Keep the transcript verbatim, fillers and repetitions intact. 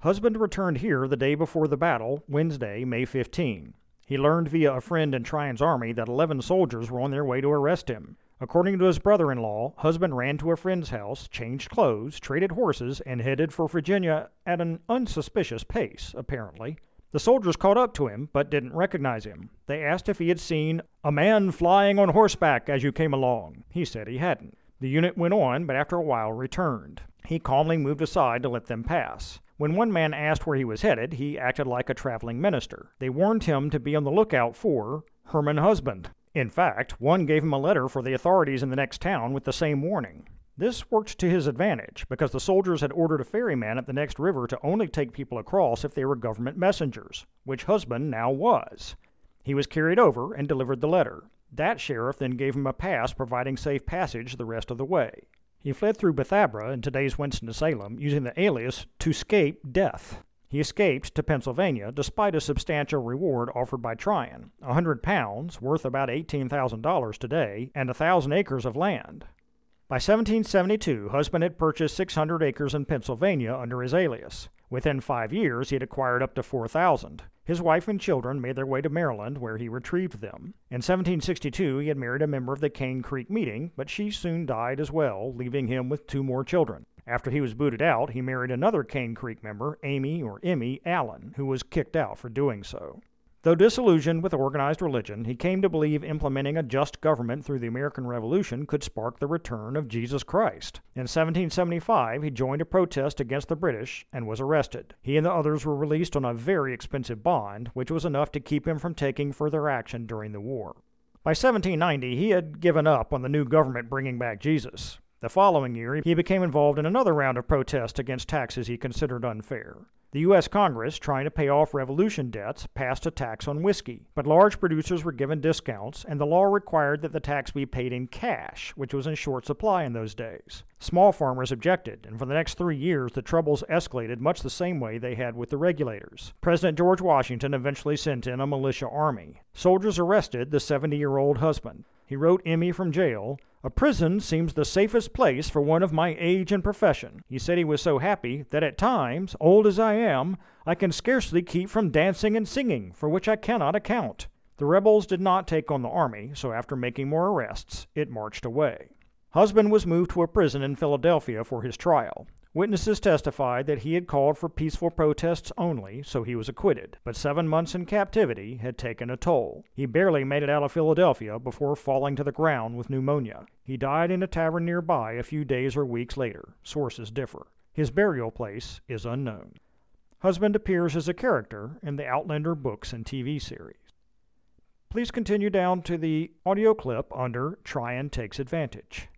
Husband returned here the day before the battle, Wednesday, May fifteenth. He learned via a friend in Tryon's army that eleven soldiers were on their way to arrest him. According to his brother-in-law, husband ran to a friend's house, changed clothes, traded horses, and headed for Virginia at an unsuspicious pace, apparently. The soldiers caught up to him, but didn't recognize him. They asked if he had seen a man flying on horseback as you came along. He said he hadn't. The unit went on, but after a while returned. He calmly moved aside to let them pass. When one man asked where he was headed, he acted like a traveling minister. They warned him to be on the lookout for Herman Husband. In fact, one gave him a letter for the authorities in the next town with the same warning. This worked to his advantage, because the soldiers had ordered a ferryman at the next river to only take people across if they were government messengers, which Husband now was. He was carried over and delivered the letter. That sheriff then gave him a pass providing safe passage the rest of the way. He fled through Bethabara in today's Winston-Salem using the alias to escape death. He escaped to Pennsylvania despite a substantial reward offered by Tryon, a hundred pounds, worth about eighteen thousand dollars today, and a thousand acres of land. By seventeen seventy-two, Husband had purchased six hundred acres in Pennsylvania under his alias. Within five years, he had acquired up to four thousand. His wife and children made their way to Maryland, where he retrieved them. In seventeen sixty-two, he had married a member of the Cane Creek Meeting, but she soon died as well, leaving him with two more children. After he was booted out, he married another Cane Creek member, Amy or Emmy Allen, who was kicked out for doing so. Though disillusioned with organized religion, he came to believe implementing a just government through the American Revolution could spark the return of Jesus Christ. In seventeen seventy-five, he joined a protest against the British and was arrested. He and the others were released on a very expensive bond, which was enough to keep him from taking further action during the war. By seventeen ninety, he had given up on the new government bringing back Jesus. The following year, he became involved in another round of protests against taxes he considered unfair. The U S Congress, trying to pay off Revolution debts, passed a tax on whiskey, but large producers were given discounts, and the law required that the tax be paid in cash, which was in short supply in those days. Small farmers objected, and for the next three years the troubles escalated much the same way they had with the regulators. President George Washington eventually sent in a militia army. Soldiers arrested the seventy-year-old husband. He wrote Emmy from jail, "A prison seems the safest place for one of my age and profession." He said he was so happy that at times, old as I am, I can scarcely keep from dancing and singing, for which I cannot account. The rebels did not take on the army, so after making more arrests, it marched away. Husband was moved to a prison in Philadelphia for his trial. Witnesses testified that he had called for peaceful protests only, so he was acquitted, but seven months in captivity had taken a toll. He barely made it out of Philadelphia before falling to the ground with pneumonia. He died in a tavern nearby a few days or weeks later. Sources differ. His burial place is unknown. Husband appears as a character in the Outlander books and T V series. Please continue down to the audio clip under Tryon Takes Advantage.